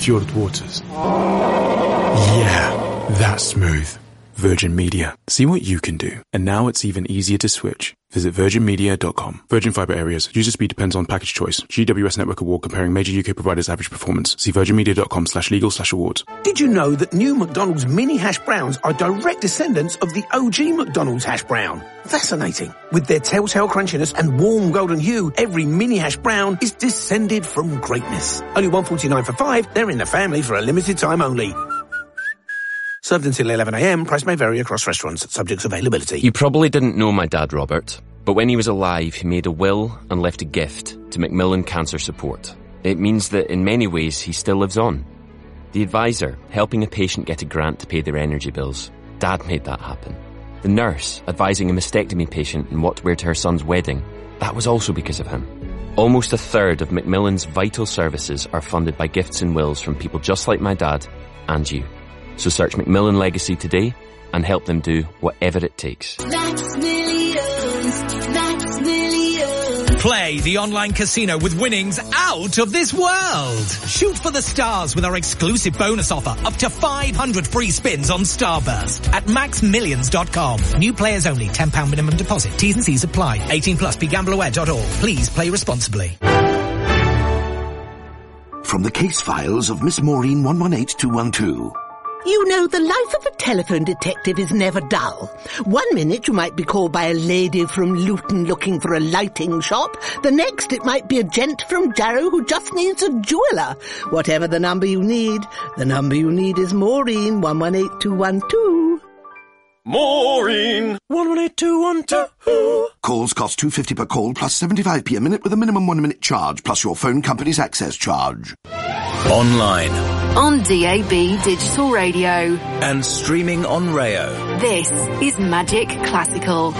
Fjord Waters. Yeah, that's smooth. Virgin Media. See what you can do. And now it's even easier to switch. Visit virginmedia.com. Virgin Fibre Areas. User speed depends on package choice. GWS Network Award comparing major UK providers' average performance. See virginmedia.com/legal/awards. Did you know that new McDonald's mini hash browns are direct descendants of the OG McDonald's hash brown? Fascinating. With their telltale crunchiness and warm golden hue, every mini hash brown is descended from greatness. Only $1.49 for 5. They're in the family for a limited time only. Served until 11 a.m. Price may vary across restaurants, subject to availability. You probably didn't know my dad, Robert, but when he was alive, he made a will and left a gift to Macmillan Cancer Support. It means that in many ways, he still lives on. The advisor, helping a patient get a grant to pay their energy bills. Dad made that happen. The nurse, advising a mastectomy patient on what to wear to her son's wedding. That was also because of him. Almost a third of Macmillan's vital services are funded by gifts and wills from people just like my dad and you. So search Macmillan Legacy today and help them do whatever it takes. That's millions. That's millions. Play the online casino with winnings out of this world. Shoot for the stars with our exclusive bonus offer. Up to 500 free spins on Starburst at maxmillions.com. New players only. £10 minimum deposit. T's and C's apply. 18 plus. BeGambleAware.org. Please play responsibly. From the case files of Miss Maureen 118212. You know, the life of a telephone detective is never dull. 1 minute you might be called by a lady from Luton looking for a lighting shop. The next it might be a gent from Jarrow who just needs a jeweller. Whatever the number you need is Maureen 118212. Maureen 118212. Calls cost $2.50 per call plus 75p a minute with a minimum 1 minute charge plus your phone company's access charge. Online. On DAB Digital Radio. And streaming on Rayo. This is Magic Classical.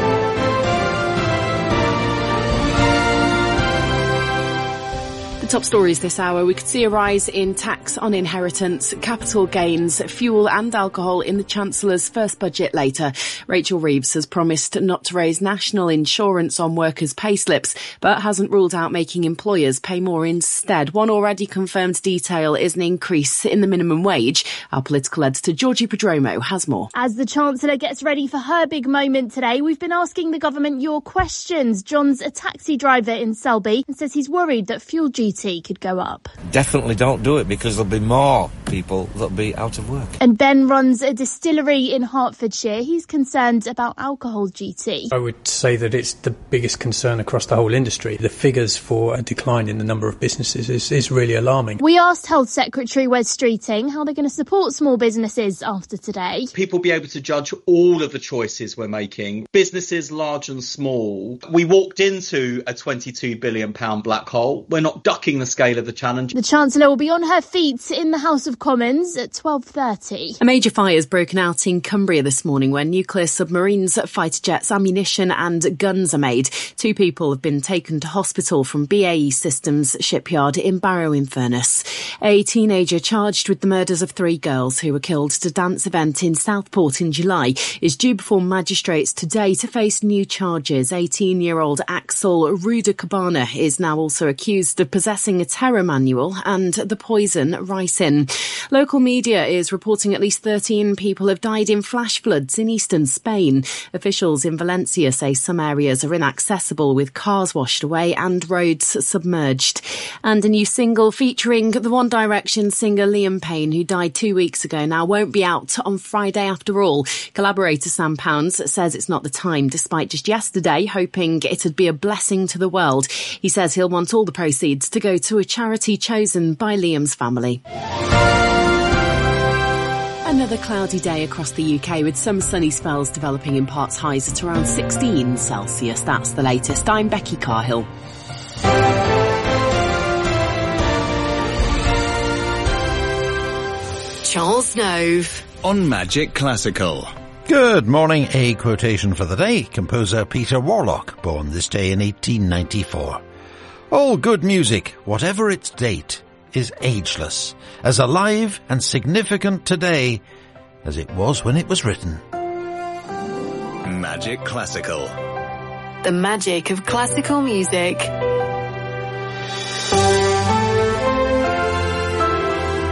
Top stories this hour. We could see a rise in tax on inheritance, capital gains, fuel and alcohol in the Chancellor's first budget later. Rachel Reeves has promised not to raise national insurance on workers' payslips, but hasn't ruled out making employers pay more instead. One already confirmed detail is an increase in the minimum wage. Our political editor Georgie Prodromo has more. As the Chancellor gets ready for her big moment today, we've been asking the government your questions. John's a taxi driver in Selby and says he's worried that fuel duty could go up. Definitely don't do it because there'll be more people that'll be out of work. And Ben runs a distillery in Hertfordshire. He's concerned about alcohol duty. I would say that it's the biggest concern across the whole industry. The figures for a decline in the number of businesses is really alarming. We asked Health Secretary Wes Streeting how they're going to support small businesses after today. People will be able to judge all of the choices we're making, businesses large and small. We walked into a £22 billion black hole. We're not ducking the scale of the challenge. The Chancellor will be on her feet in the House of Commons at 12:30. A major fire has broken out in Cumbria this morning where nuclear submarines, fighter jets, ammunition and guns are made. 2 people have been taken to hospital from BAE Systems shipyard in Barrow-in-Furness. A teenager charged with the murders of 3 girls who were killed at a dance event in Southport in July is due before magistrates today to face new charges. 18-year-old Axel Ruda-Cabana is now also accused of possessing a terror manual and the poison ricin. Local media is reporting at least 13 people have died in flash floods in eastern Spain. Officials in Valencia say some areas are inaccessible with cars washed away and roads submerged. And a new single featuring the One Direction singer Liam Payne, who died 2 weeks ago, now won't be out on Friday after all. Collaborator Sam Pounds says it's not the time, despite just yesterday hoping it'd be a blessing to the world. He says he'll want all the proceeds to go to a charity chosen by Liam's family. Another cloudy day across the UK with some sunny spells developing in parts highs at around 16 Celsius. That's the latest. I'm Becky Carhill. Charles Nove. On Magic Classical. Good morning. A quotation for the day. Composer Peter Warlock, born this day in 1894. All good music, whatever its date, is ageless, as alive and significant today as it was when it was written. Magic Classical. The magic of classical music.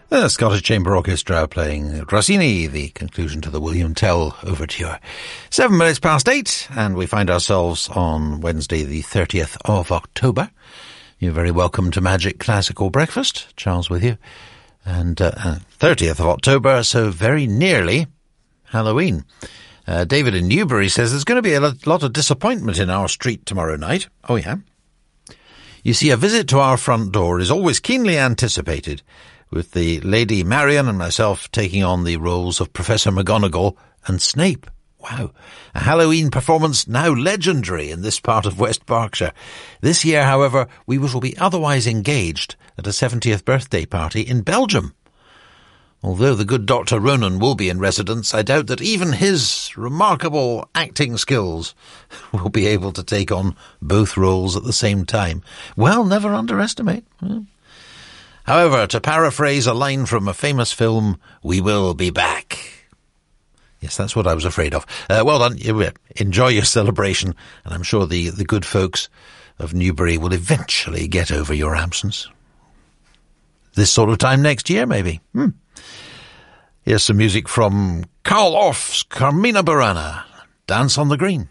The Scottish Chamber Orchestra playing Rossini, the conclusion to the William Tell Overture. 7 minutes past 8, and we find ourselves on Wednesday the 30th of October. You're very welcome to Magic Classical Breakfast. Charles with you. And 30th of October, so very nearly Halloween. David in Newbury says there's going to be a lot of disappointment in our street tomorrow night. Oh, yeah. You see, a visit to our front door is always keenly anticipated, with the Lady Marion and myself taking on the roles of Professor McGonagall and Snape. Wow. A Halloween performance now legendary in this part of West Berkshire. This year, however, we will be otherwise engaged at a 70th birthday party in Belgium. Although the good Dr. Ronan will be in residence, I doubt that even his remarkable acting skills will be able to take on both roles at the same time. Well, never underestimate. However, to paraphrase a line from a famous film, we will be back. Yes, that's what I was afraid of. Well done. Enjoy your celebration, and I'm sure the good folks of Newbury will eventually get over your absence. This sort of time next year, maybe. Here's some music from Carl Orff's Carmina Burana, Dance on the Green.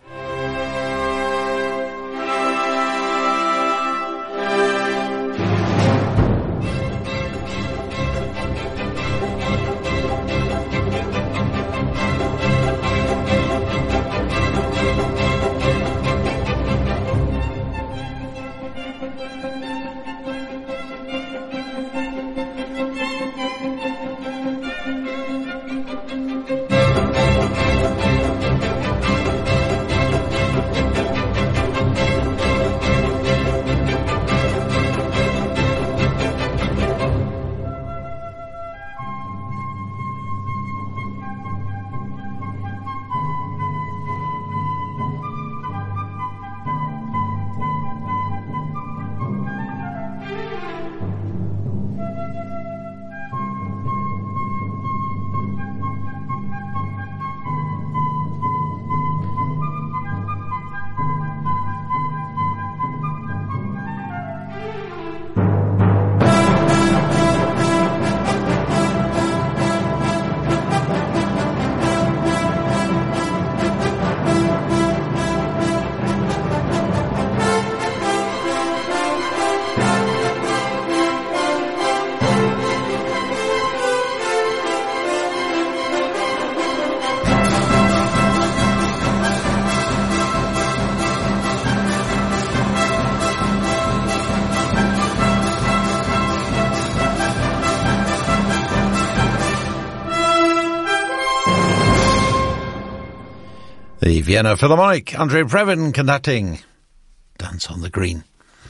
The Vienna Philharmonic, Andrei Previn conducting Dance on the Green.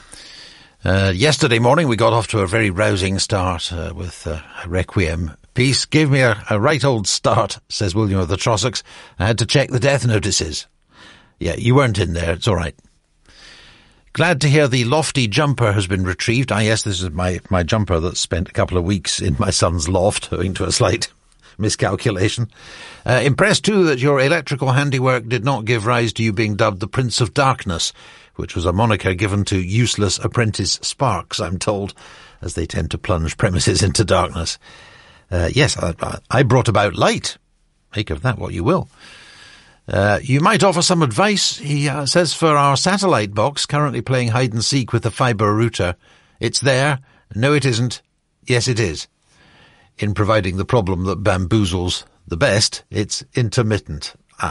Yesterday morning we got off to a very rousing start with a Requiem piece. Gave me a right old start, says William of the Trossachs. I had to check the death notices. Yeah, you weren't in there, it's all right. Glad to hear the lofty jumper has been retrieved. Yes, this is my jumper that spent a couple of weeks in my son's loft owing to a slight miscalculation. Impressed too that your electrical handiwork did not give rise to you being dubbed the Prince of Darkness, which was a moniker given to useless apprentice sparks, I'm told, as they tend to plunge premises into darkness. Yes, I brought about light. Make of that what you will. You might offer some advice, he says, for our satellite box currently playing hide and seek with the fibre router. It's there. No, it isn't. Yes, it is. In providing the problem that bamboozles the best, it's intermittent.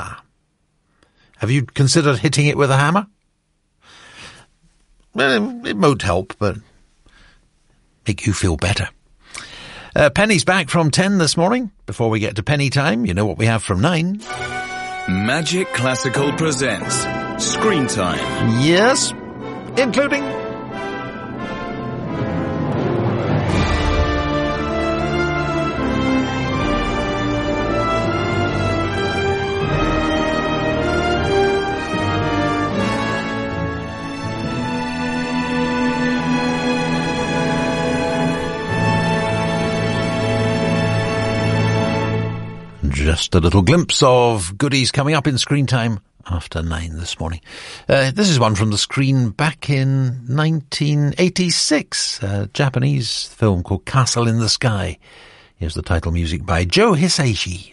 Have you considered hitting it with a hammer? Well, it won't help, but make you feel better. Penny's back from 10 this morning. Before we get to Penny time, you know what we have from 9. Magic Classical presents Screen Time. Yes, including... Just a little glimpse of goodies coming up in Screen Time after 9 this morning. This is one from the screen back in 1986, a Japanese film called Castle in the Sky. Here's the title music by Joe Hisaishi.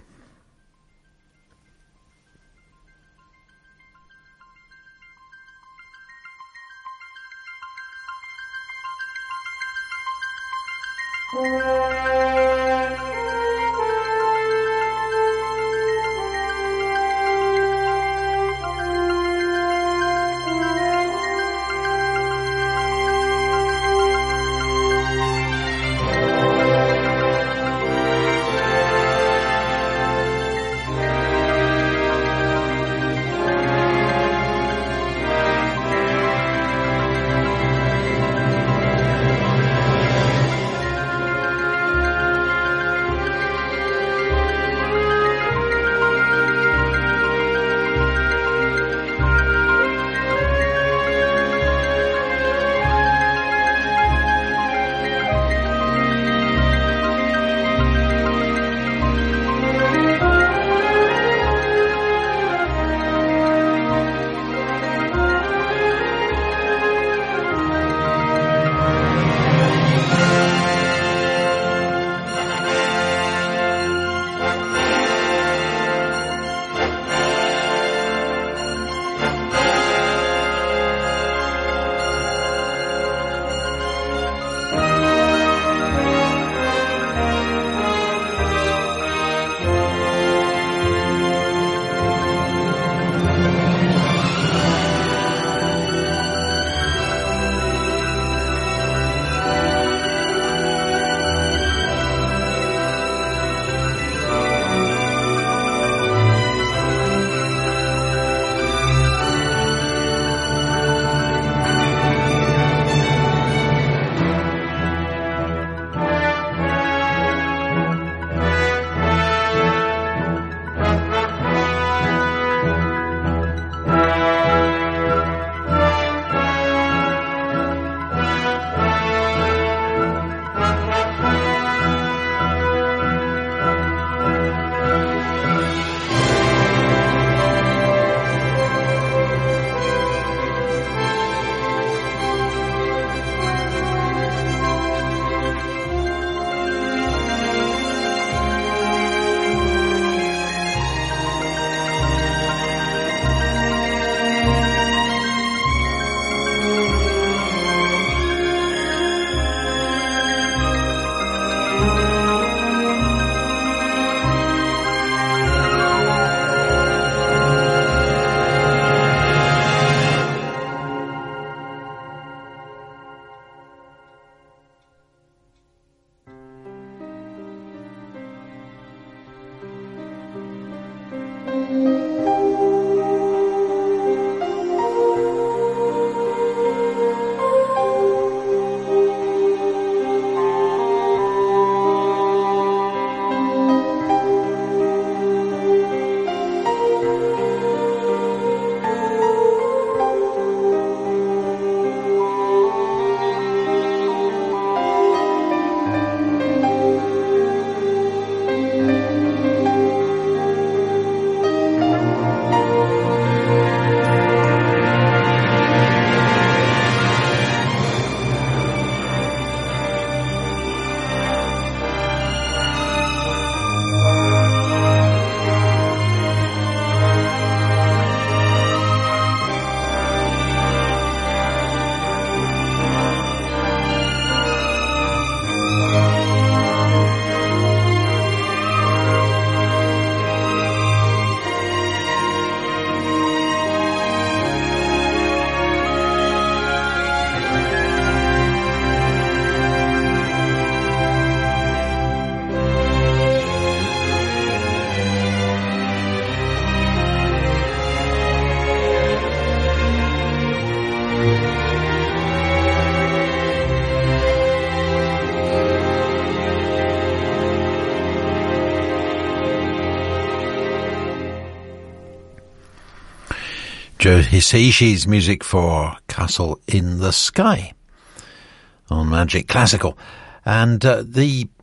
Joe Hisaishi's music for Castle in the Sky on Magic Classical. And the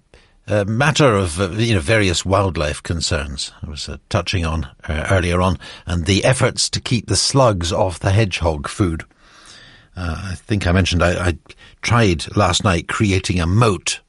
a matter of various wildlife concerns I was touching on earlier on, and the efforts to keep the slugs off the hedgehog food. I think I mentioned I tried last night creating a moat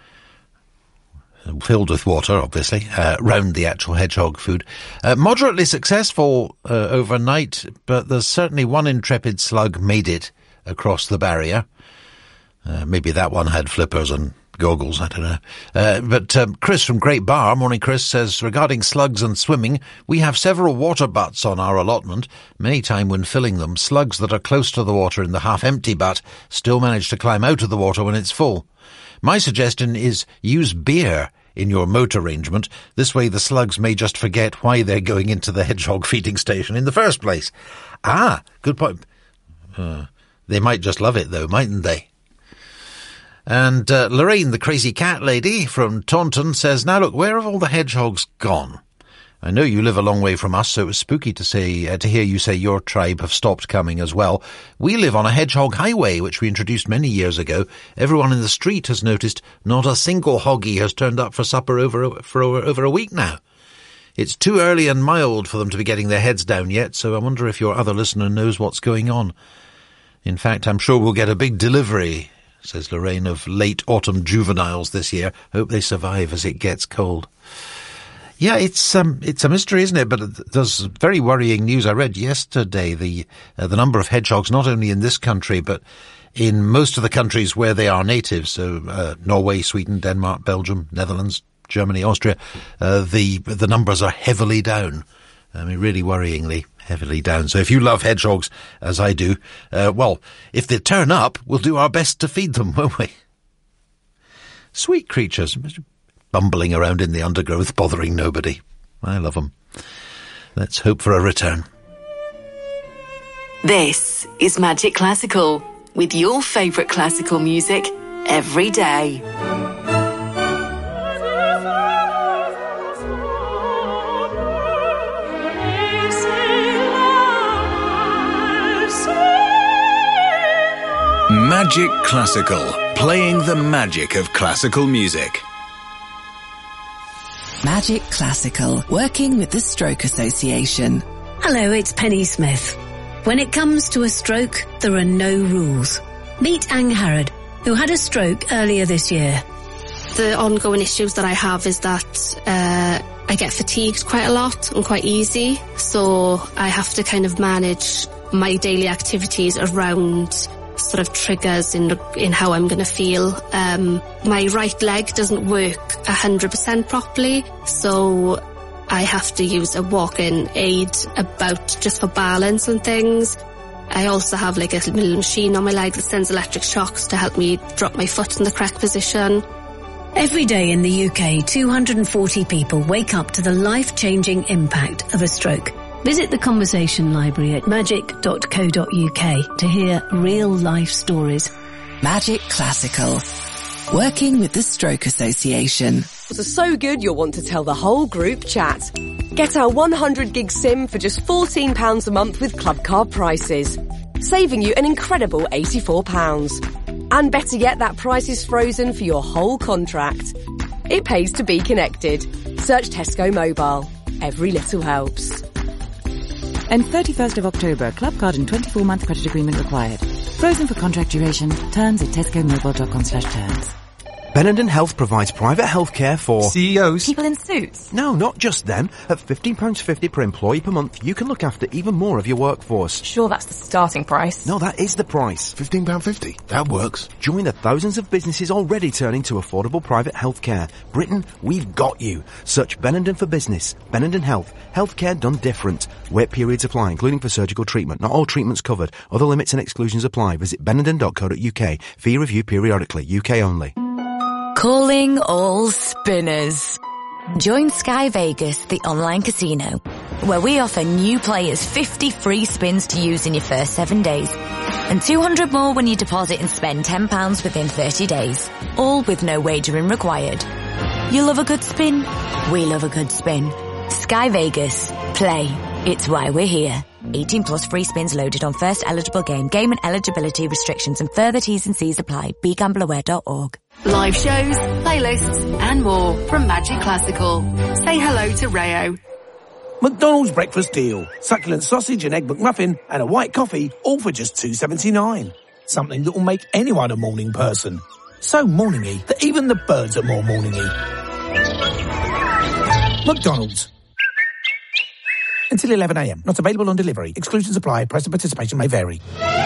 filled with water, obviously, round the actual hedgehog food. Moderately successful overnight, but there's certainly one intrepid slug made it across the barrier. Maybe that one had flippers and goggles, I don't know. But Chris from Great Bar, morning Chris, says, regarding slugs and swimming, we have several water butts on our allotment. Many times when filling them, slugs that are close to the water in the half-empty butt still manage to climb out of the water when it's full. My suggestion is use beer in your moat arrangement. This way the slugs may just forget why they're going into the hedgehog feeding station in the first place. Ah, good point. They might just love it though, mightn't they? And Lorraine, the crazy cat lady from Taunton, says, now look, where have all the hedgehogs gone? I know you live a long way from us, so it was spooky to hear you say your tribe have stopped coming as well. We live on a hedgehog highway, which we introduced many years ago. Everyone in the street has noticed not a single hoggy has turned up for supper for over a week now. It's too early and mild for them to be getting their heads down yet, so I wonder if your other listener knows what's going on. In fact, I'm sure we'll get a big delivery, says Lorraine, of late autumn juveniles this year. Hope they survive as it gets cold. Yeah, it's a mystery, isn't it? But there's very worrying news. I read yesterday the number of hedgehogs, not only in this country, but in most of the countries where they are native. So, Norway, Sweden, Denmark, Belgium, Netherlands, Germany, Austria, the numbers are heavily down. I mean, really worryingly heavily down. So if you love hedgehogs, as I do, well, if they turn up, we'll do our best to feed them, won't we? Sweet creatures, bumbling around in the undergrowth, bothering nobody. I love them. Let's hope for a return. This is Magic Classical, with your favourite classical music every day. Magic Classical, playing the magic of classical music. Magic Classical, working with the Stroke Association. Hello, it's Penny Smith. When it comes to a stroke, there are no rules. Meet Ang Harrod, who had a stroke earlier this year. The ongoing issues that I have is that I get fatigued quite a lot and quite easy, so I have to kind of manage my daily activities around sort of triggers in how I'm going to feel. My right leg doesn't work 100% properly, so I have to use a walking aid about just for balance and things. I also have like a little machine on my leg that sends electric shocks to help me drop my foot in the correct position. Every day in the UK, 240 people wake up to the life-changing impact of a stroke. Visit the Conversation Library at magic.co.uk to hear real-life stories. Magic Classical, working with the Stroke Association. So good you'll want to tell the whole group chat. Get our 100 gig SIM for just £14 a month with club card prices, saving you an incredible £84. And better yet, that price is frozen for your whole contract. It pays to be connected. Search Tesco Mobile. Every little helps. And 31st of October, club card and 24-month credit agreement required. Frozen for contract duration. Terms at tescomobile.com/terms. Benenden Health provides private healthcare for CEOs. People in suits. No, not just them. At £15.50 per employee per month, you can look after even more of your workforce. Sure, that's the starting price. No, that is the price. £15.50. That works. Join the thousands of businesses already turning to affordable private healthcare. Britain, we've got you. Search Benenden for business. Benenden Health. Healthcare done different. Wait periods apply, including for surgical treatment. Not all treatments covered. Other limits and exclusions apply. Visit benenden.co.uk. Fee review periodically. UK only. Calling all spinners. Join Sky Vegas, the online casino, where we offer new players 50 free spins to use in your first 7 days, and 200 more when you deposit and spend £10 within 30 days, all with no wagering required. You love a good spin? We love a good spin. Sky Vegas. Play. It's why we're here. 18 plus free spins loaded on first eligible game. Game and eligibility restrictions and further T's and C's apply. BeGambleAware.org. Live shows, playlists and more from Magic Classical. Say hello to Rayo. McDonald's breakfast deal. Succulent sausage and egg McMuffin and a white coffee, all for just $2.79. Something that will make anyone a morning person. So morningy that even the birds are more morningy. McDonald's. Until 11 a.m. Not available on delivery. Exclusions apply. Price of participation may vary.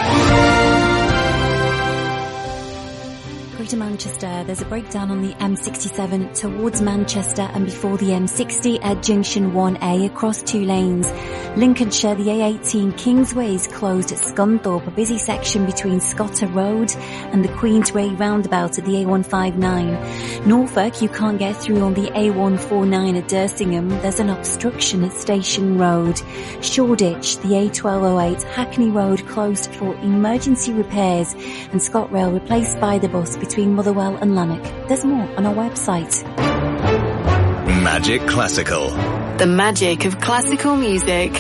To Manchester, there's a breakdown on the M67 towards Manchester and before the M60 at junction 1A across 2 lanes. Lincolnshire, the A18 Kingsway is closed at Scunthorpe, a busy section between Scotter Road and the Queensway roundabout at the A159. Norfolk, you can't get through on the A149 at Dersingham. There's an obstruction at Station Road. Shoreditch, the A1208 Hackney Road closed for emergency repairs, and ScotRail replaced by the bus between Motherwell and Lanark. There's more on our website. Magic Classical. The magic of classical music.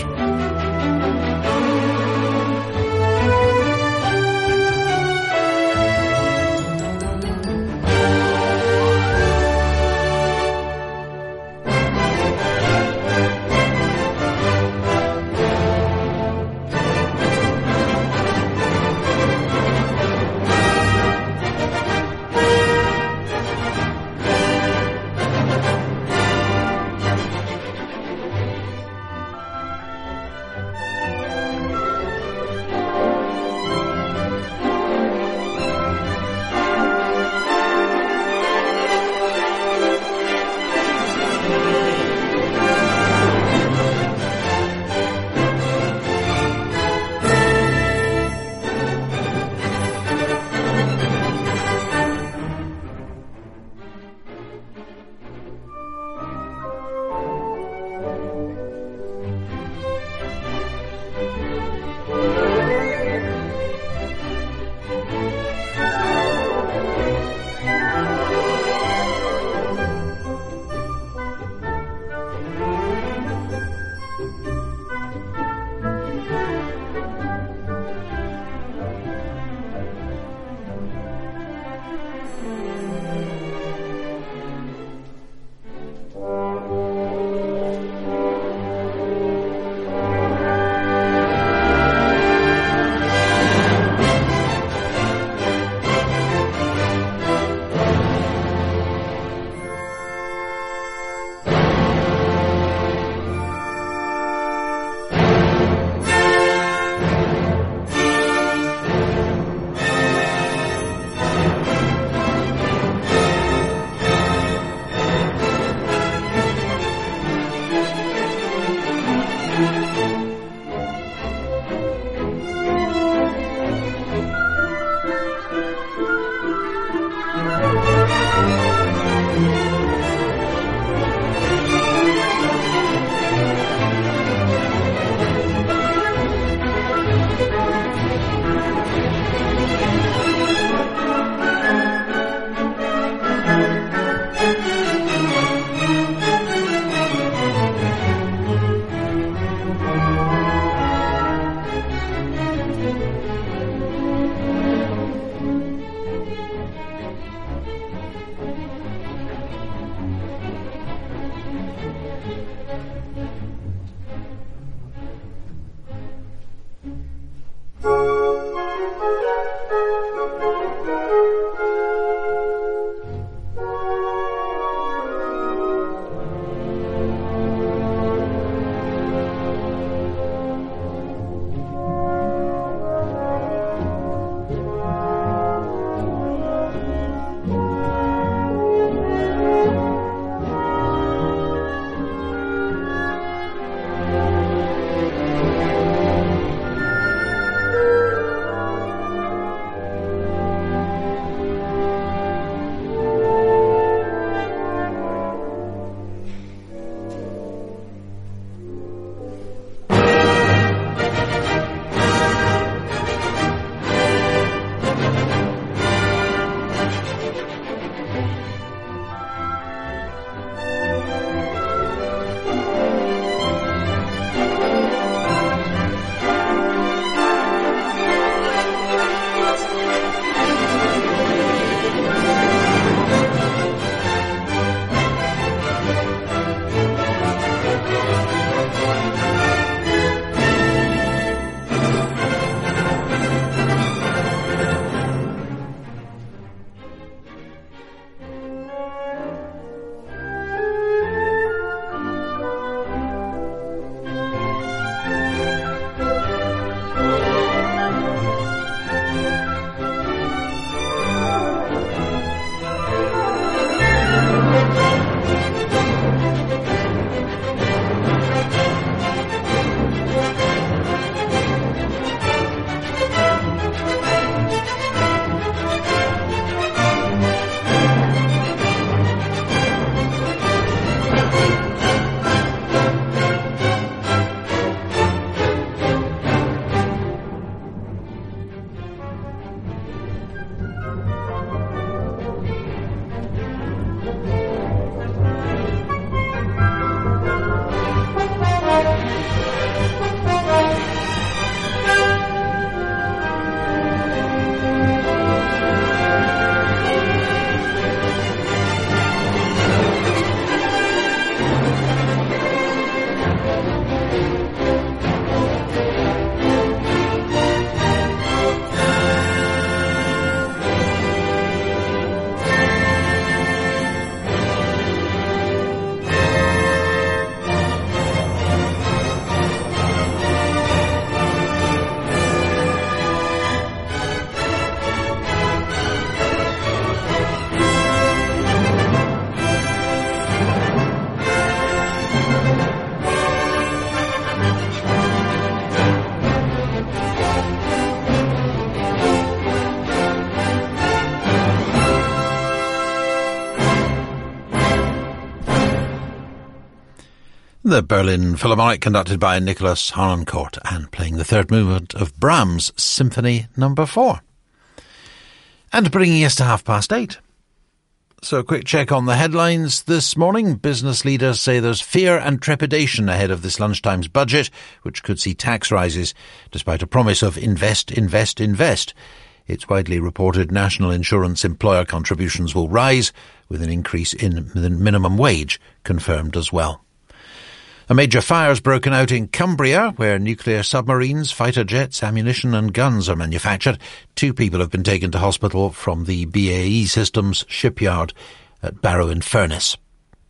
The Berlin Philharmonic, conducted by Nicholas Harnoncourt, and playing the third movement of Brahms' Symphony No. 4. And bringing us to 8:30. So a quick check on the headlines this morning. Business leaders say there's fear and trepidation ahead of this lunchtime's budget, which could see tax rises, despite a promise of invest, invest, invest. It's widely reported national insurance employer contributions will rise, with an increase in the minimum wage confirmed as well. A major fire's broken out in Cumbria, where nuclear submarines, fighter jets, ammunition and guns are manufactured. 2 people have been taken to hospital from the BAE Systems shipyard at Barrow-in-Furness.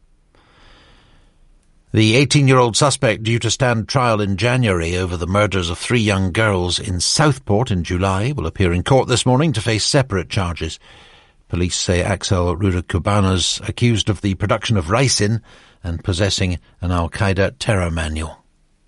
The 18-year-old suspect due to stand trial in January over the murders of 3 young girls in Southport in July will appear in court this morning to face separate charges. Police say Axel Ruda-Kubana's accused of the production of ricin and possessing an Al-Qaeda terror manual.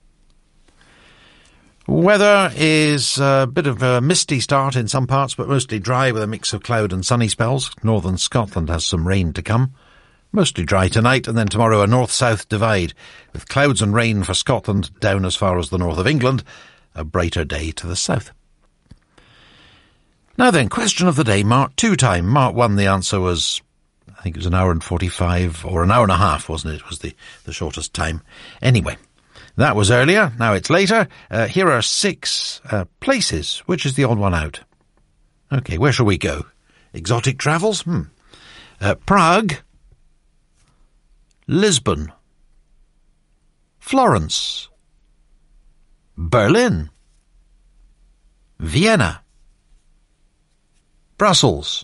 Weather is a bit of a misty start in some parts, but mostly dry with a mix of cloud and sunny spells. Northern Scotland has some rain to come. Mostly dry tonight, and then tomorrow a north-south divide, with clouds and rain for Scotland down as far as the north of England, a brighter day to the south. Now then, question of the day, Mark 2 time. Mark 1, the answer was, I think it was an hour and 45, or an hour and a half, wasn't it? It was the shortest time. Anyway, that was earlier, now it's later. Here are 6 places. Which is the odd one out? Okay, where shall we go? Exotic travels? Prague, Lisbon, Florence, Berlin, Vienna, Brussels.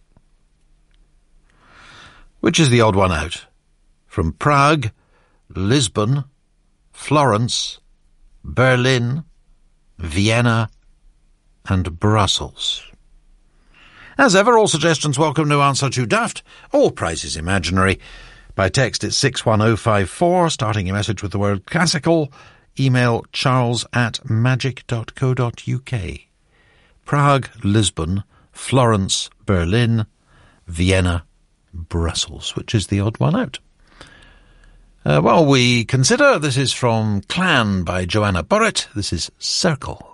Which is the odd one out? From Prague, Lisbon, Florence, Berlin, Vienna, and Brussels. As ever, all suggestions welcome, no answer too daft. All prizes imaginary. By text, it's 61054, starting your message with the word classical. Email charles@magic.co.uk. Prague, Lisbon, Florence, Berlin, Vienna, Brussels. Which is the odd one out? While we consider, this is from Clan by Joanna Burrett. This is Circle.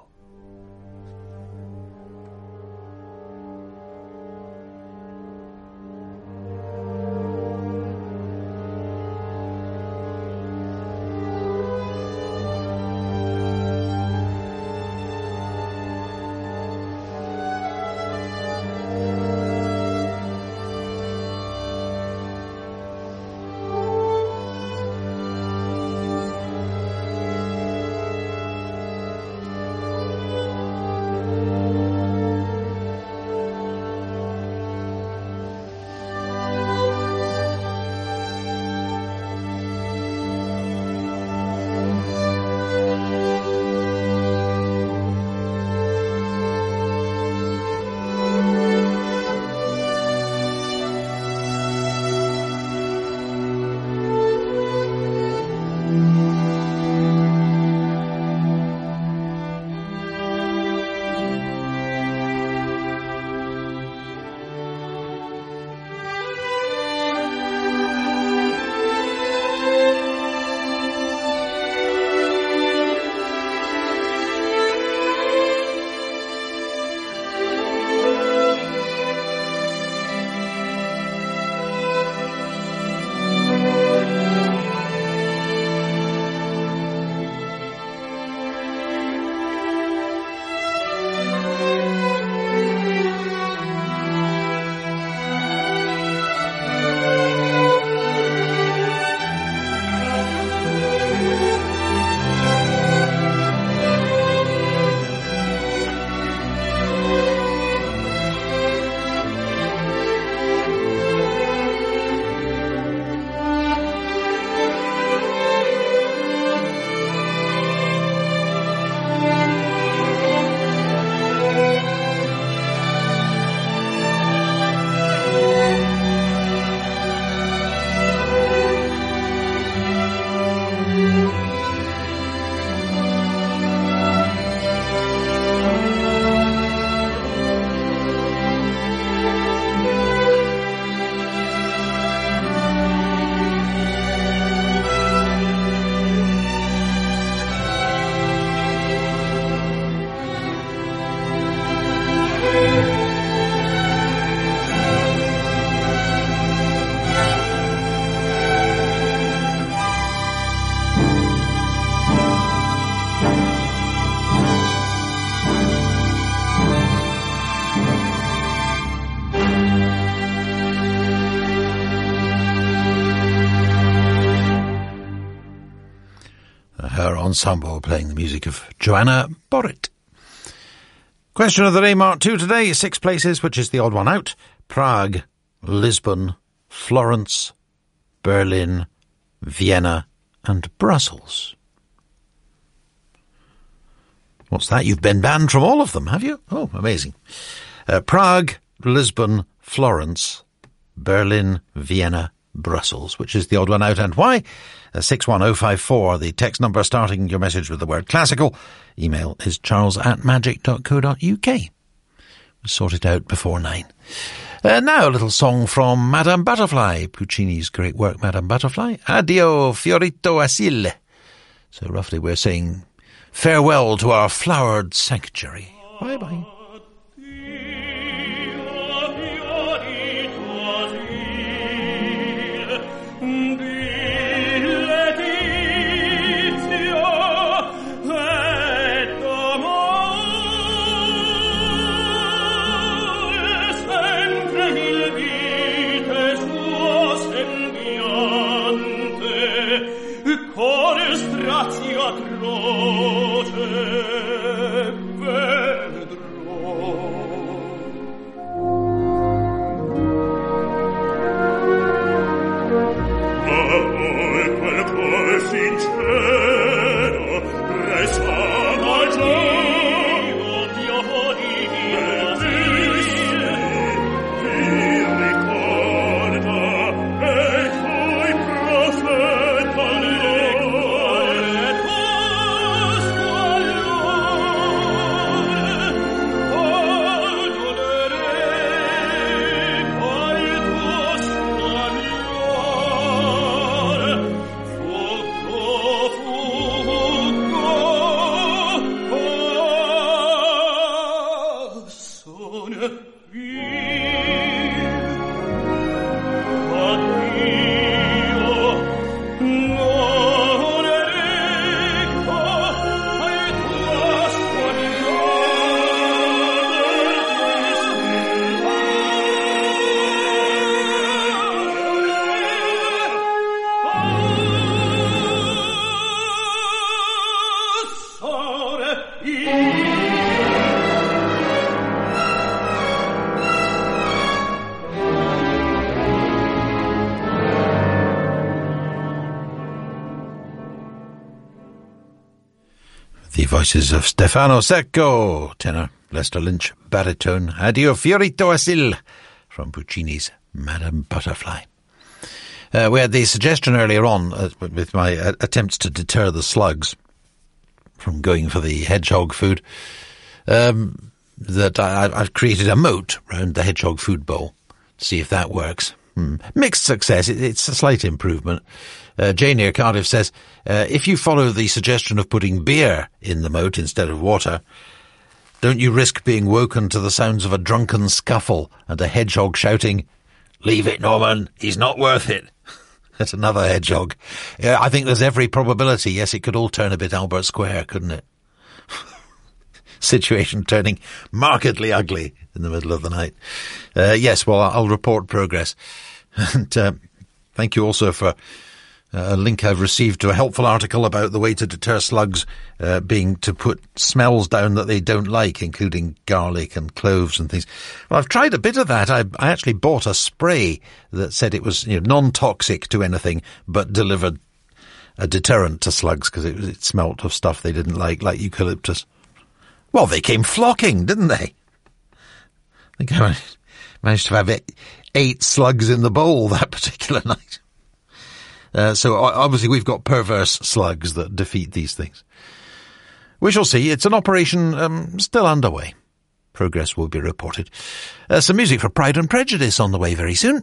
Ensemble playing the music of Joanna Borrit. Question of the day, Mark 2 today. 6 places, which is the odd one out. Prague, Lisbon, Florence, Berlin, Vienna and Brussels. What's that? You've been banned from all of them, have you? Oh, amazing. Prague, Lisbon, Florence, Berlin, Vienna, Brussels, which is the odd one out, and why? 61054, the text number starting your message with the word classical. Email is charles@magic.co.uk. We'll sort it out before 9. Now a little song from Madame Butterfly, Puccini's great work, Madame Butterfly. Addio, fiorito asile. So roughly we're saying farewell to our flowered sanctuary. Bye-bye. The voices of Stefano Secco, tenor, Lester Lynch, baritone, Addio fiorito asile, from Puccini's Madame Butterfly. We had the suggestion earlier on, with my attempts to deter the slugs from going for the hedgehog food, that I've created a moat round the hedgehog food bowl to see if that works. Mixed success. It's a slight improvement. Jane near Cardiff says, if you follow the suggestion of putting beer in the moat instead of water, don't you risk being woken to the sounds of a drunken scuffle and a hedgehog shouting, "Leave it, Norman, he's not worth it." That's another hedgehog. I think there's every probability, yes, it could all turn a bit Albert Square, couldn't it? Situation turning markedly ugly in the middle of the night. Yes, well, I'll report progress. And thank you also for a link I've received to a helpful article about the way to deter slugs being to put smells down that they don't like, including garlic and cloves and things. Well, I've tried a bit of that. I actually bought a spray that said it was non-toxic to anything, but delivered a deterrent to slugs because it smelt of stuff they didn't like eucalyptus. Well, they came flocking, didn't they? I think I managed to have 8 slugs in the bowl that particular night. So obviously we've got perverse slugs that defeat these things. We shall see. It's an operation still underway. Progress will be reported. Some music for Pride and Prejudice on the way very soon.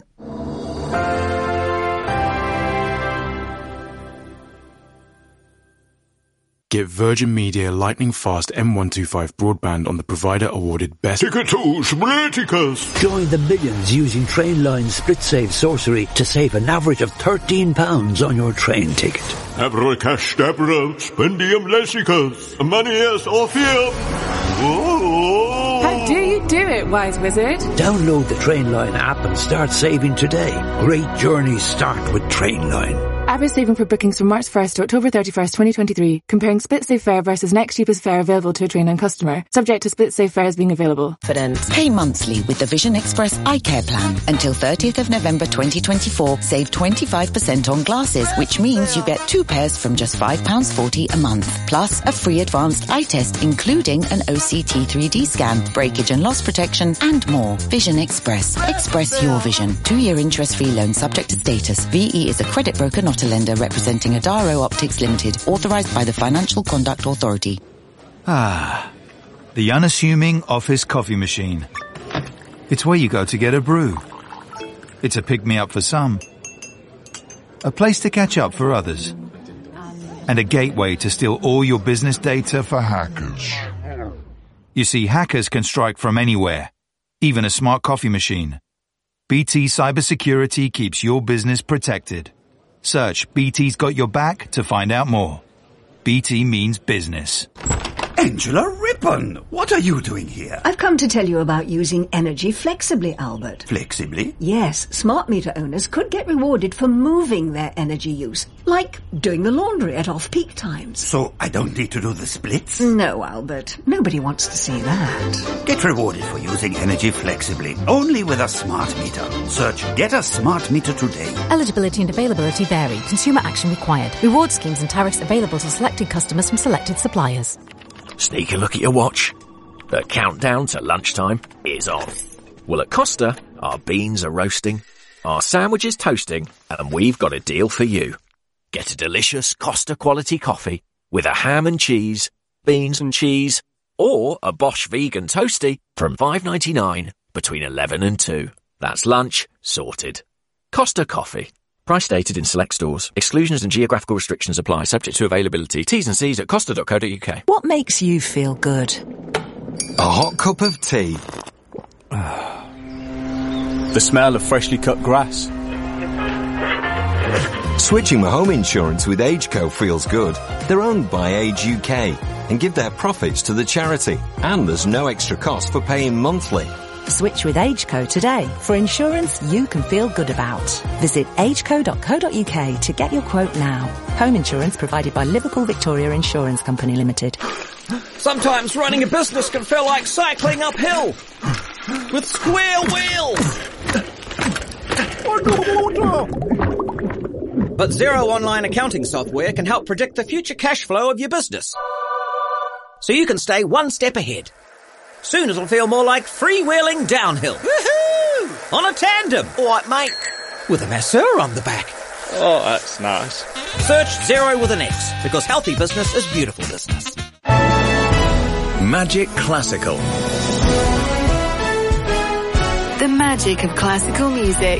Get Virgin Media lightning fast M125 broadband on the provider awarded best. Ticketos Politicus. Join the millions using Trainline Split Save Sorcery to save an average of £13 on your train ticket. Abracadabra, spendium lessicus, manias orpheum. How do you do it, Wise Wizard? Download the Trainline app and start saving today. Great journeys start with Trainline. Average saving for bookings from March 1st to October 31st, 2023, comparing SplitSave fare versus next cheapest fare available to a Trainline customer, subject to SplitSave fares being available. Pay monthly with the Vision Express Eye Care Plan. Until 30th of November 2024, save 25% on glasses, which means you get 2 pairs from just £5.40 a month. Plus, a free advanced eye test, including an OCT 3D scan, breakage and loss protection, and more. Vision Express. Express your vision. 2-year interest-free loan subject to status. VE is a credit broker, not a lender, representing Adaro Optics Limited, authorised by the Financial Conduct Authority. Ah, the unassuming office coffee machine. It's where you go to get a brew. It's a pick-me-up for some, a place to catch up for others, and a gateway to steal all your business data for hackers. You see, hackers can strike from anywhere, even a smart coffee machine. BT Cybersecurity keeps your business protected. Search BT's Got Your Back to find out more. BT means business. Angela Rippon, what are you doing here? I've come to tell you about using energy flexibly, Albert. Flexibly? Yes, smart meter owners could get rewarded for moving their energy use, like doing the laundry at off-peak times. So I don't need to do the splits? No, Albert. Nobody wants to see that. Get rewarded for using energy flexibly, only with a smart meter. Search Get a Smart Meter today. Eligibility and availability vary. Consumer action required. Reward schemes and tariffs available to selected customers from selected suppliers. Sneak a look at your watch. The countdown to lunchtime is on. Well, at Costa, our beans are roasting, our sandwich is toasting, and we've got a deal for you. Get a delicious Costa quality coffee with a ham and cheese, beans and cheese, or a Bosch vegan toasty from $5.99 between 11 and 2. That's lunch sorted. Costa Coffee. Price stated in select stores. Exclusions and geographical restrictions apply, subject to availability. T's and C's at costa.co.uk. What makes you feel good? A hot cup of tea. The smell of freshly cut grass. Switching my home insurance with AgeCo feels good. They're owned by Age UK and give their profits to the charity. And there's no extra cost for paying monthly. Switch with AgeCo today for insurance you can feel good about. Visit ageco.co.uk to get your quote now. Home insurance provided by Liverpool Victoria Insurance Company Limited. Sometimes running a business can feel like cycling uphill with square wheels. But Xero Online accounting software can help predict the future cash flow of your business, so you can stay one step ahead. Soon it'll feel more like freewheeling downhill. Woohoo! On a tandem. All right, mate. With a masseur on the back. Oh, that's nice. Search Xero with an X, because healthy business is beautiful business. Magic Classical. The magic of classical music.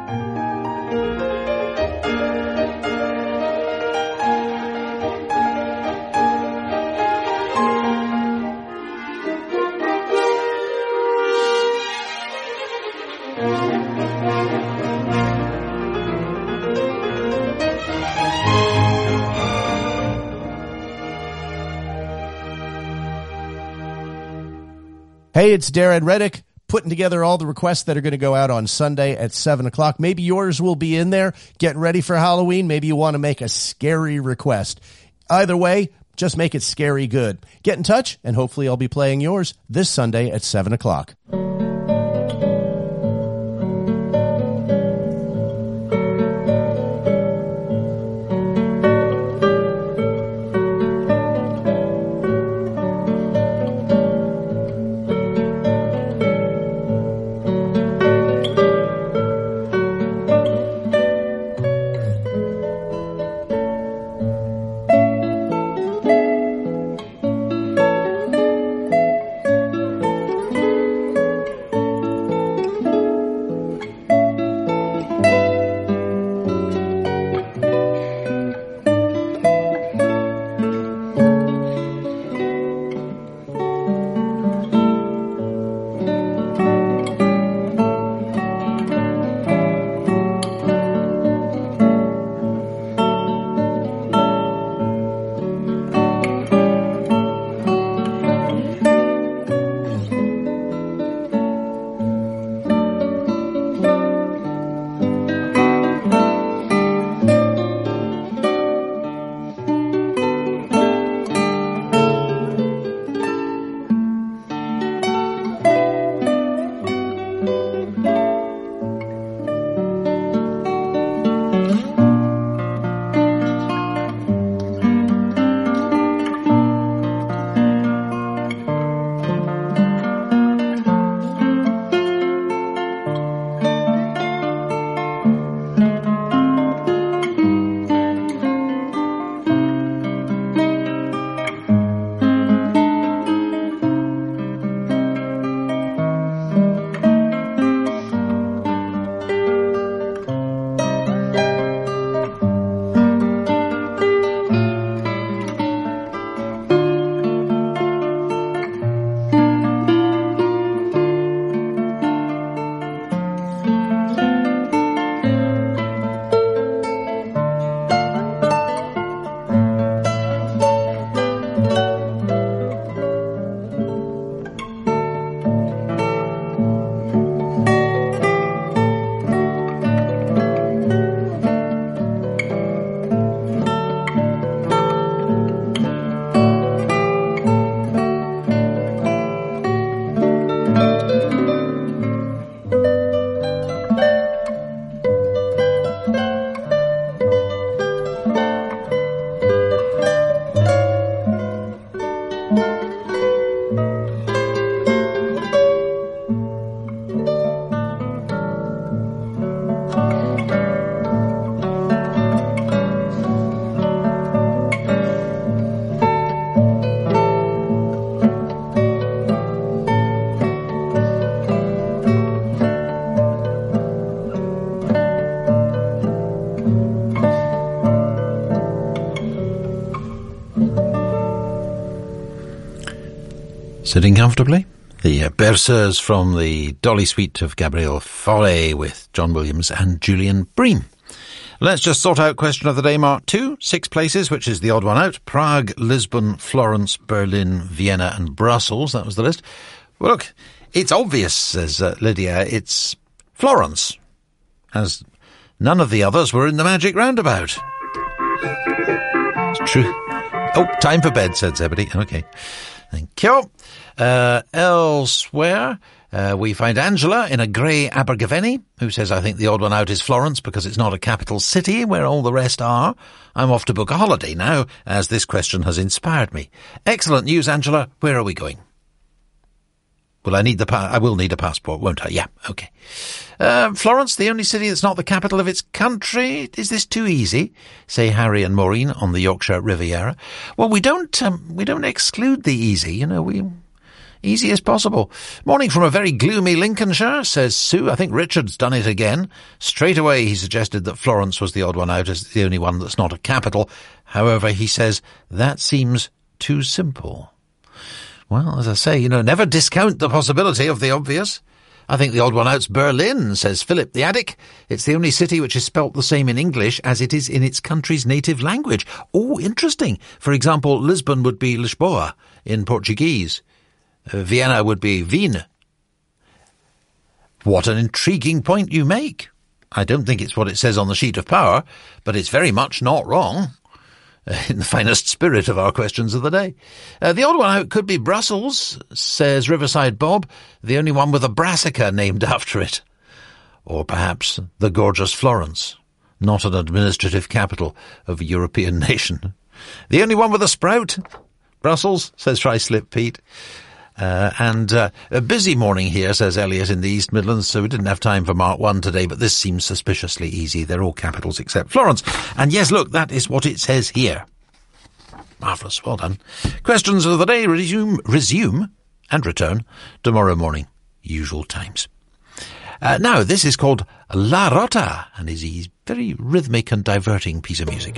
Hey, it's Darren Reddick, putting together all the requests that are going to go out on Sunday at 7 o'clock. Maybe yours will be in there, getting ready for Halloween. Maybe you want to make a scary request. Either way, just make it scary good. Get in touch, and hopefully I'll be playing yours this Sunday at 7 o'clock. Sitting comfortably, the Berceuse from the Dolly Suite of Gabriel Fauré with John Williams and Julian Bream. Let's just sort out question of the day, Mark 2. 6 places, which is the odd one out. Prague, Lisbon, Florence, Berlin, Vienna and Brussels. That was the list. Well, look, it's obvious, says Lydia. It's Florence, as none of the others were in the Magic Roundabout. It's true. Oh, time for bed, said Zebedee. Okay. Thank you. Elsewhere, we find Angela in a grey Abergavenny, who says, I think the odd one out is Florence because it's not a capital city where all the rest are. I'm off to book a holiday now, as this question has inspired me. Excellent news, Angela. Where are we going? Well, I will need a passport, won't I? Yeah, okay. Florence, the only city that's not the capital of its country. Is this too easy? Say Harry and Maureen on the Yorkshire Riviera. Well, we don't exclude the easy, you know, Easy as possible. Morning from a very gloomy Lincolnshire, says Sue. I think Richard's done it again. Straight away he suggested that Florence was the odd one out, as the only one that's not a capital. However, he says that seems too simple. Well, as I say, never discount the possibility of the obvious. I think the odd one out's Berlin, says Philip the Attic. It's the only city which is spelt the same in English as it is in its country's native language. Oh, interesting. For example, Lisbon would be Lisboa in Portuguese. Vienna would be Wien. What an intriguing point you make. I don't think it's what it says on the sheet of power, but it's very much not wrong. In the finest spirit of our questions of the day. The odd one out could be Brussels, says Riverside Bob, the only one with a brassica named after it. Or perhaps the gorgeous Florence, not an administrative capital of a European nation. The only one with a sprout? Brussels, says Tri-Slip Pete. A busy morning here, says Elliot in the East Midlands, so we didn't have time for Mark 1 today, but this seems suspiciously easy. They're all capitals except Florence. And yes, look, that is what it says here. Marvellous, well done. Questions of the day resume and return tomorrow morning, usual times. Now, this is called La Rota, and is a very rhythmic and diverting piece of music.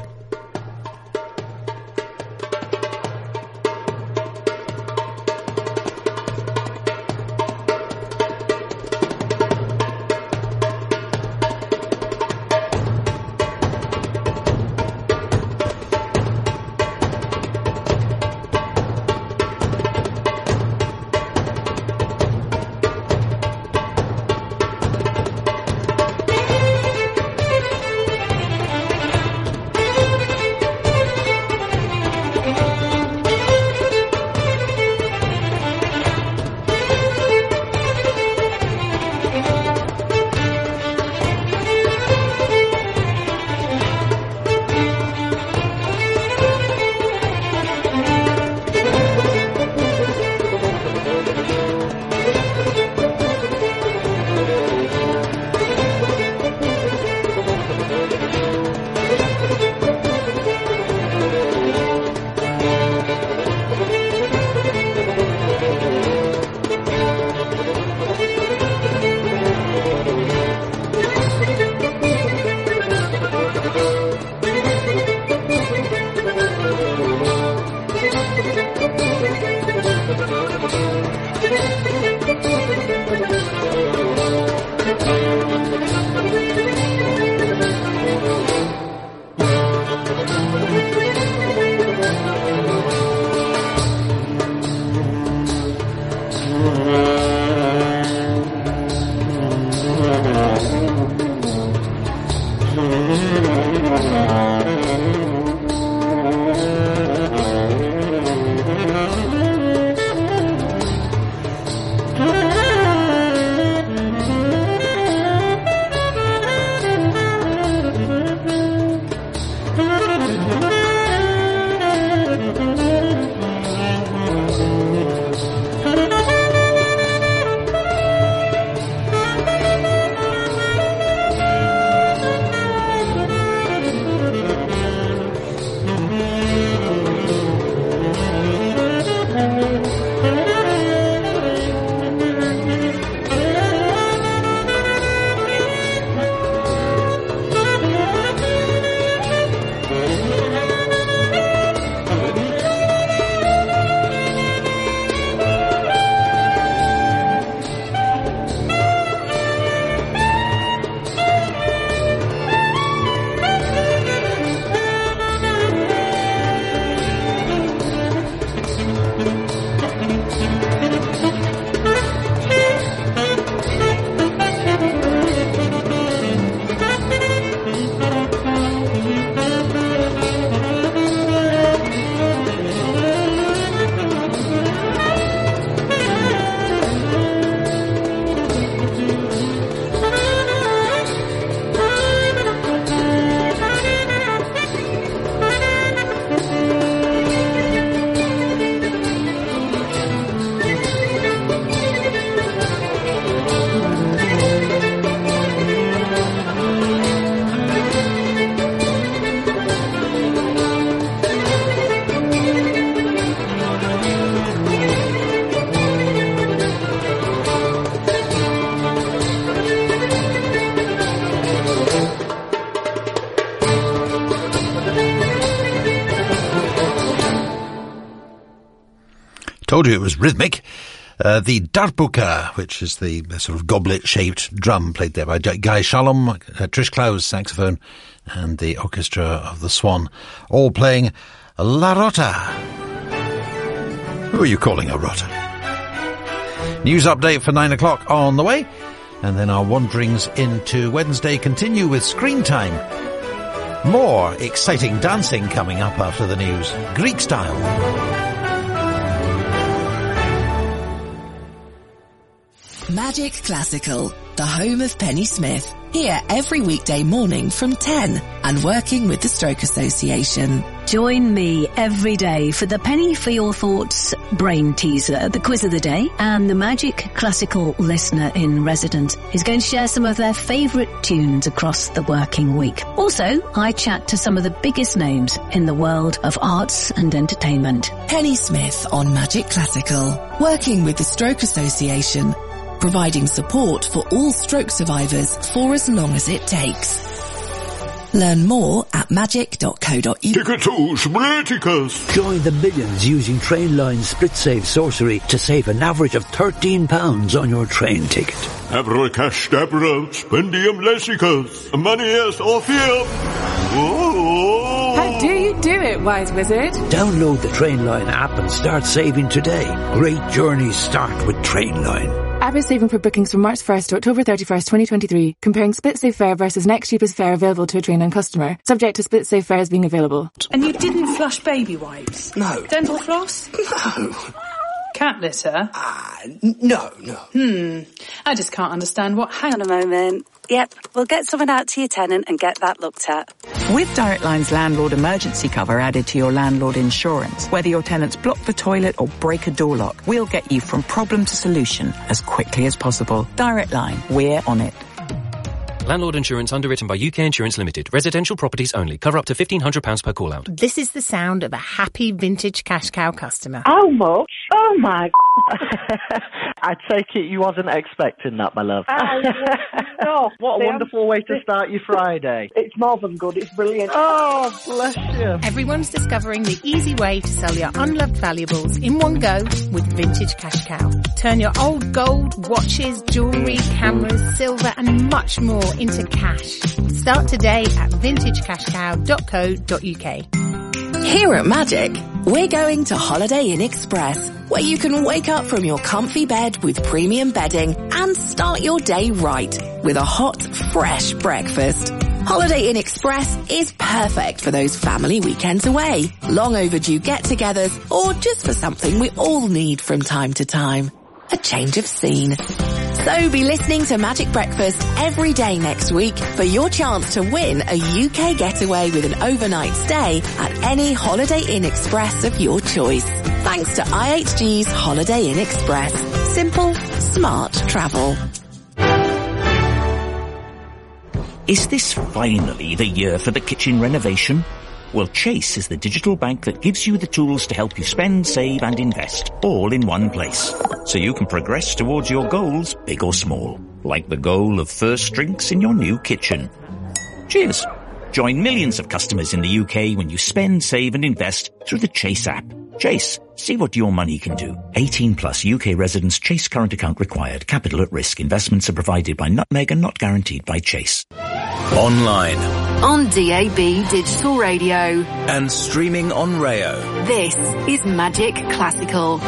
Told you it was rhythmic. The darbuka, which is the sort of goblet-shaped drum played there by Guy Shalom, Trish Clowes, saxophone, and the orchestra of the Swan, all playing La Rota. Who are you calling a rota? News update for 9 o'clock on the way, and then our wanderings into Wednesday continue with Screen Time. More exciting dancing coming up after the news, Greek style. Magic Classical, the home of Penny Smith. Here every weekday morning from 10 and working with the Stroke Association. Join me every day for the Penny for Your Thoughts Brain Teaser, the quiz of the day, and the Magic Classical listener in residence is going to share some of their favourite tunes across the working week. Also, I chat to some of the biggest names in the world of arts and entertainment. Penny Smith on Magic Classical, working with the Stroke Association, providing support for all stroke survivors for as long as it takes. Learn more at magic.co.uk. Ticket to Spliticus. Join the millions using Trainline Split Save Sorcery to save an average of £13 on your train ticket. Abracadabra, spendium lessicus. Manius Orpheum. How do you do it, Wise Wizard? Download the Trainline app and start saving today. Great journeys start with Trainline. App is saving for bookings from March 1st to October 31st, 2023. Comparing Split Save fare versus next cheapest fare available to a Trainline customer. Subject to Split Save fares being available. And you didn't flush baby wipes? No. Dental floss? No. Cat litter? No. I just can't understand what... Hang on a moment. Yep, we'll get someone out to your tenant and get that looked at. With Direct Line's landlord emergency cover added to your landlord insurance, whether your tenants block the toilet or break a door lock, we'll get you from problem to solution as quickly as possible. Direct Line, we're on it. Landlord insurance underwritten by UK Insurance Limited. Residential properties only. Cover up to £1,500 per call out. This is the sound of a happy vintage cash cow customer. How much? Oh my I take it you wasn't expecting that, my love. No. What a wonderful way to start your Friday. It's more than good, it's brilliant. Oh, bless you. Everyone's discovering the easy way to sell your unloved valuables in one go with Vintage Cash Cow. Turn your old gold, watches, jewellery, cameras, silver and much more into cash. Start today at vintagecashcow.co.uk. Here at Magic, we're going to Holiday Inn Express, where you can wake up from your comfy bed with premium bedding and start your day right with a hot, fresh breakfast. Holiday Inn Express is perfect for those family weekends away, long overdue get-togethers, or just for something we all need from time to time. A change of scene. So be listening to Magic Breakfast every day next week for your chance to win a UK getaway with an overnight stay at any Holiday Inn Express of your choice. Thanks to IHG's Holiday Inn Express. Simple, smart travel. Is this finally the year for the kitchen renovation? Well, Chase is the digital bank that gives you the tools to help you spend, save and invest, all in one place. So you can progress towards your goals, big or small, like the goal of first drinks in your new kitchen. Cheers! Join millions of customers in the UK when you spend, save and invest through the Chase app. Chase, see what your money can do. 18 plus UK residents. Chase current account required. Capital at risk. Investments are provided by Nutmeg and not guaranteed by Chase. Online. On DAB Digital Radio. And streaming on Rayo. This is Magic Classical.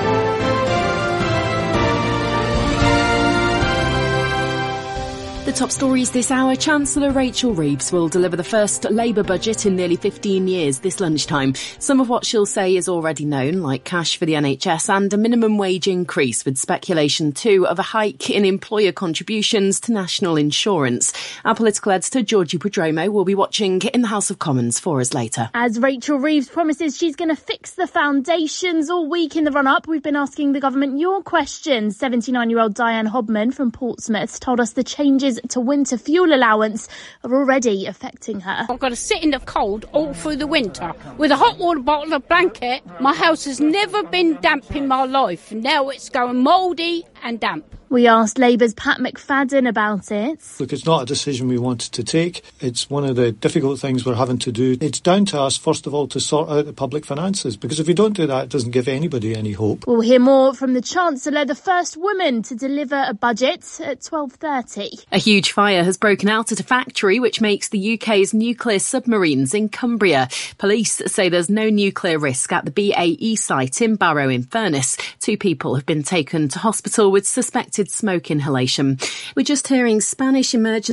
The top stories this hour. Chancellor Rachel Reeves will deliver the first Labour budget in nearly 15 years this lunchtime. Some of what she'll say is already known, like cash for the NHS and a minimum wage increase, with speculation too of a hike in employer contributions to national insurance. Our political editor, Georgie Prodromo, will be watching in the House of Commons for us later. As Rachel Reeves promises she's going to fix the foundations all week in the run-up, we've been asking the government your questions. 79-year-old Diane Hobman from Portsmouth told us the changes to winter fuel allowance are already affecting her. I've got to sit in the cold all through the winter with a hot water bottle and a blanket. My house has never been damp in my life. Now it's going mouldy and damp. We asked Labour's Pat McFadden about it. Look, it's not a decision we wanted to take. It's one of the difficult things we're having to do. It's down to us, first of all, to sort out the public finances, because if we don't do that, it doesn't give anybody any hope. We'll hear more from the Chancellor, the first woman to deliver a budget, at 12:30. A huge fire has broken out at a factory which makes the UK's nuclear submarines in Cumbria. Police say there's no nuclear risk at the BAE site in Barrow-in-Furness. 2 people have been taken to hospital with suspected smoke inhalation. We're just hearing Spanish emergency